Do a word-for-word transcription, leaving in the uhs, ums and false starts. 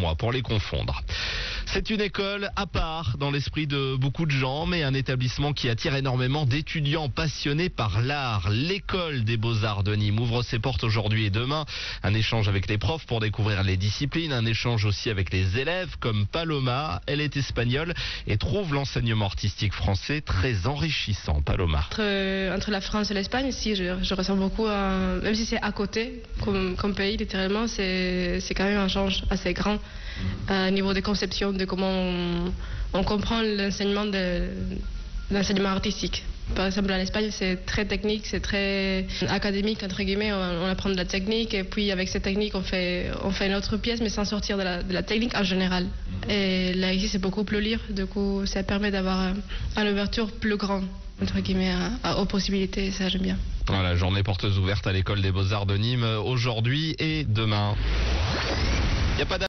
moi pour les confondre. C'est une école à part dans l'esprit de beaucoup de gens, mais un établissement qui attire énormément d'étudiants passionnés par l'art. L'école des Beaux-Arts de Nîmes ouvre ses portes aujourd'hui et demain. Un échange avec les profs pour découvrir les disciplines, un échange aussi avec les élèves comme Paloma. Elle est espagnole et trouve l'enseignement artistique français très enrichissant. Paloma. Entre, entre la France et l'Espagne, si je, je ressens beaucoup, à, même si c'est à côté comme, comme pays, littéralement, c'est, c'est quand même un change assez grand au niveau des conceptions, de comment on, on comprend l'enseignement, de, l'enseignement artistique. Par exemple, en Espagne, c'est très technique, c'est très académique, entre guillemets. On, on apprend de la technique et puis avec cette technique, on fait, on fait une autre pièce, mais sans sortir de la, de la technique en général. Et là, ici, c'est beaucoup plus libre. Du coup, ça permet d'avoir une ouverture plus grande, entre guillemets, à, à, aux possibilités. Ça, j'aime bien. Voilà, journée portes ouvertes à l'école des Beaux-Arts de Nîmes aujourd'hui et demain. Il n'y a pas